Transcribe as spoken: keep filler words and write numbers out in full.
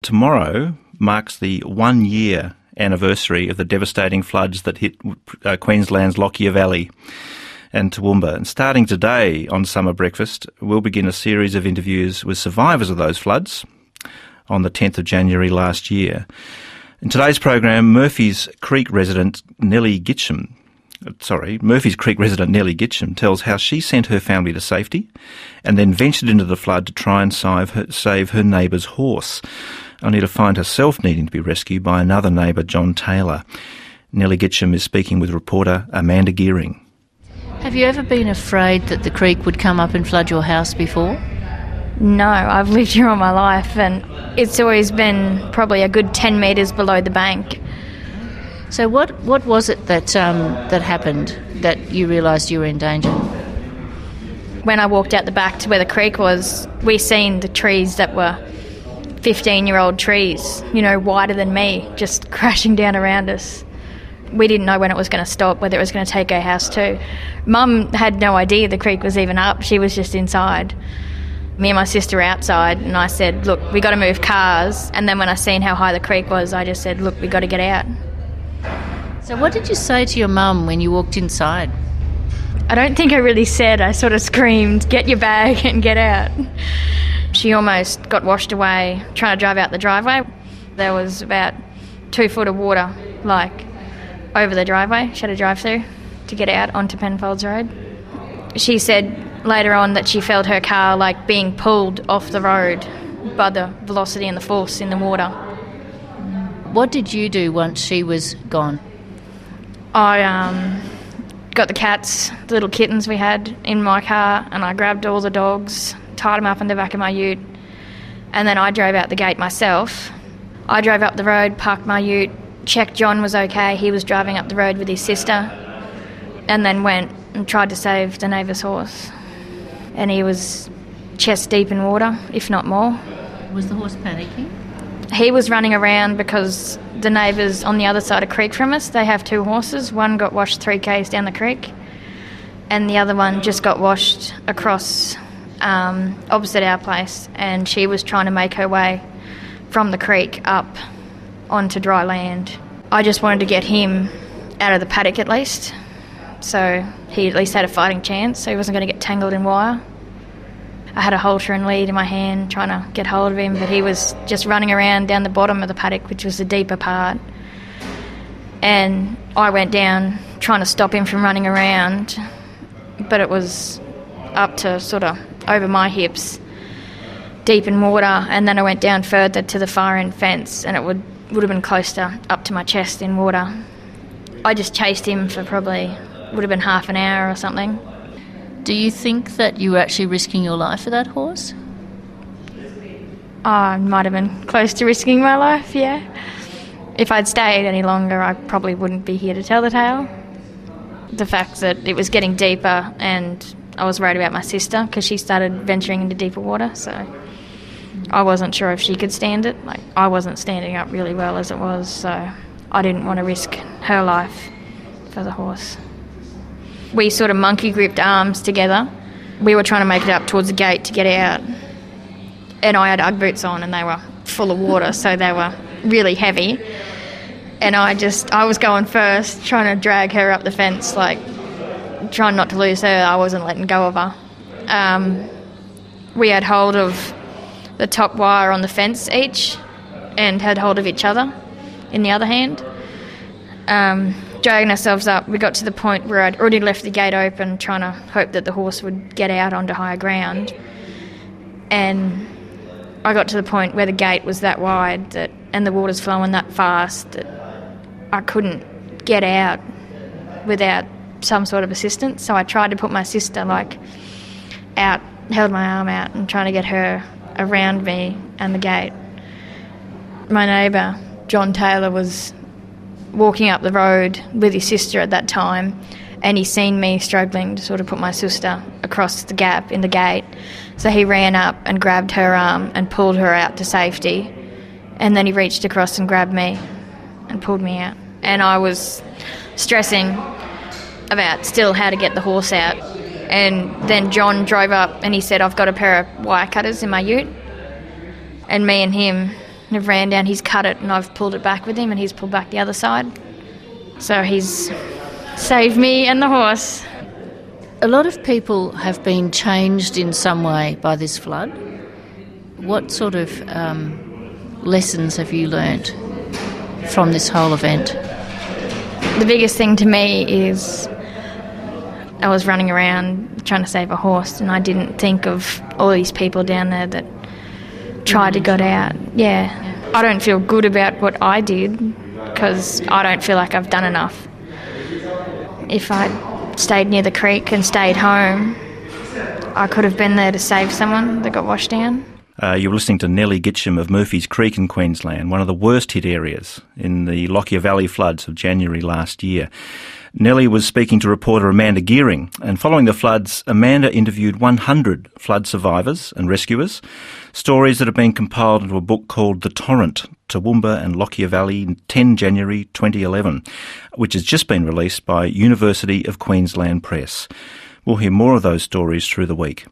Tomorrow marks the one-year anniversary of the devastating floods that hit uh, Queensland's Lockyer Valley and Toowoomba. And starting today on Summer Breakfast, we'll begin a series of interviews with survivors of those floods on the tenth of January last year. In today's program, Murphy's Creek resident Nellie Gitcham, sorry, Murphy's Creek resident Nellie Gitcham tells how she sent her family to safety and then ventured into the flood to try and save her, save her neighbour's horse, only to find herself needing to be rescued by another neighbour, John Taylor. Nellie Gitcham is speaking with reporter Amanda Gearing. Have you ever been afraid that the creek would come up and flood your house before? No, I've lived here all my life and it's always been probably a good ten metres below the bank. So what, what was it that um, that happened that you realised you were in danger? When I walked out the back to where the creek was, we seen the trees that were fifteen-year-old trees, you know, wider than me, just crashing down around us. We didn't know when it was going to stop, whether it was going to take our house too. Mum had no idea the creek was even up. She was just inside. Me and my sister were outside, and I said, look, we got to move cars. And then when I seen how high the creek was, I just said, look, we got to get out. So what did you say to your mum when you walked inside? I don't think I really said. I sort of screamed, get your bag and get out. She almost got washed away trying to drive out the driveway. There was about two foot of water, like, over the driveway. She had to drive through to get out onto Penfolds Road. She said later on that she felt her car, like, being pulled off the road by the velocity and the force in the water. What did you do once she was gone? I um, got the cats, the little kittens we had, in my car, and I grabbed all the dogs, tied them up in the back of my ute, and then I drove out the gate myself. I drove up the road, parked my ute, checked John was okay. He was driving up the road with his sister, and then went and tried to save the neighbour's horse. And he was chest deep in water, if not more. Was the horse panicking? He was running around because the neighbours on the other side of the creek from us, they have two horses. One got washed three k's down the creek, and the other one just got washed across Um, opposite our place, and she was trying to make her way from the creek up onto dry land. I just wanted to get him out of the paddock at least, so he at least had a fighting chance, so he wasn't going to get tangled in wire. I had a halter and lead in my hand trying to get hold of him, but he was just running around down the bottom of the paddock, which was the deeper part, and I went down trying to stop him from running around, but it was up to sort of over my hips, deep in water, and then I went down further to the far end fence, and it would, would have been closer up to my chest in water. I just chased him for probably, would have been half an hour or something. Do you think that you were actually risking your life for that horse? I might have been close to risking my life, yeah. If I'd stayed any longer, I probably wouldn't be here to tell the tale. The fact that it was getting deeper, and I was worried about my sister because she started venturing into deeper water, so I wasn't sure if she could stand it. Like, I wasn't standing up really well as it was, so I didn't want to risk her life for the horse. We sort of monkey gripped arms together. We were trying to make it up towards the gate to get out, and I had Ugg boots on and they were full of water, so they were really heavy, and I just I was going first, trying to drag her up the fence, like trying not to lose her. I wasn't letting go of her. Um, we had hold of the top wire on the fence each and had hold of each other in the other hand. Um, dragging ourselves up, we got to the point where I'd already left the gate open, trying to hope that the horse would get out onto higher ground. And I got to the point where the gate was that wide that, and the water's flowing that fast that I couldn't get out without some sort of assistance. So I tried to put my sister like out, held my arm out and trying to get her around me and the gate. My neighbour, John Taylor, was walking up the road with his sister at that time, and he seen me struggling to sort of put my sister across the gap in the gate. So he ran up and grabbed her arm and pulled her out to safety, and then he reached across and grabbed me and pulled me out. And I was stressing about still how to get the horse out. And then John drove up and he said, I've got a pair of wire cutters in my ute. And me and him have ran down, he's cut it and I've pulled it back with him and he's pulled back the other side. So he's saved me and the horse. A lot of people have been changed in some way by this flood. What sort of um, lessons have you learnt from this whole event? The biggest thing to me is I was running around trying to save a horse and I didn't think of all these people down there that tried to get out. Yeah. yeah. I don't feel good about what I did because I don't feel like I've done enough. If I'd stayed near the creek and stayed home, I could have been there to save someone that got washed down. Uh, you're listening to Nellie Gitcham of Murphy's Creek in Queensland, one of the worst hit areas in the Lockyer Valley floods of January last year. Nellie was speaking to reporter Amanda Gearing, and following the floods, Amanda interviewed one hundred flood survivors and rescuers, stories that have been compiled into a book called The Torrent, Toowoomba and Lockyer Valley, the tenth of January twenty eleven, which has just been released by University of Queensland Press. We'll hear more of those stories through the week.